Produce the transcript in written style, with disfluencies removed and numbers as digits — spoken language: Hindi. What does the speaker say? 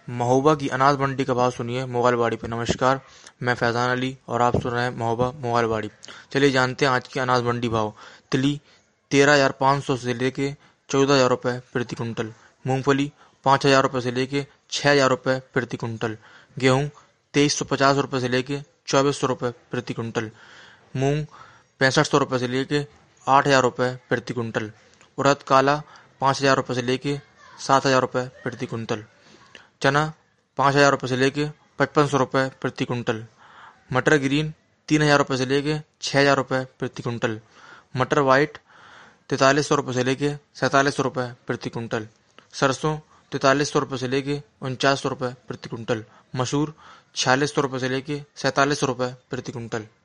महोबा की अनाज मंडी का भाव सुनिए मोगलवाड़ी पे। नमस्कार, मैं फैजान अली और आप सुन रहे हैं महोबा मोगलवाड़ी। चलिए जानते हैं आज की अनाज मंडी भाव। तिली 13,500 से लेके 14,000 रुपये प्रति कुंटल। मूंगफली 5,000 रुपये से लेके 6,000 रुपये प्रति कुंटल। गेहूँ 2,350 रुपये से लेके 2,400 रुपये प्रति कुंटल। मूंग 6,500 रुपये से लेके 8,000 रुपये प्रति कुंटल। उड़द काला 5,000 रुपये से लेके 7,000 रुपये प्रति कुंटल। चना 5,000 रुपये से लेके 5,500 रुपये प्रति कुंटल। मटर ग्रीन 3,000 रुपये से लेके 6,000 रुपये प्रति कुंटल। मटर वाइट 4,300 रुपये से लेके 4,700 रुपये प्रति कुंटल। सरसों 4,300 रुपये से लेके 4,900 रुपये प्रति कुंटल। मसूर 4,600 रुपये से लेके 4,700 रुपये प्रति कुंटल।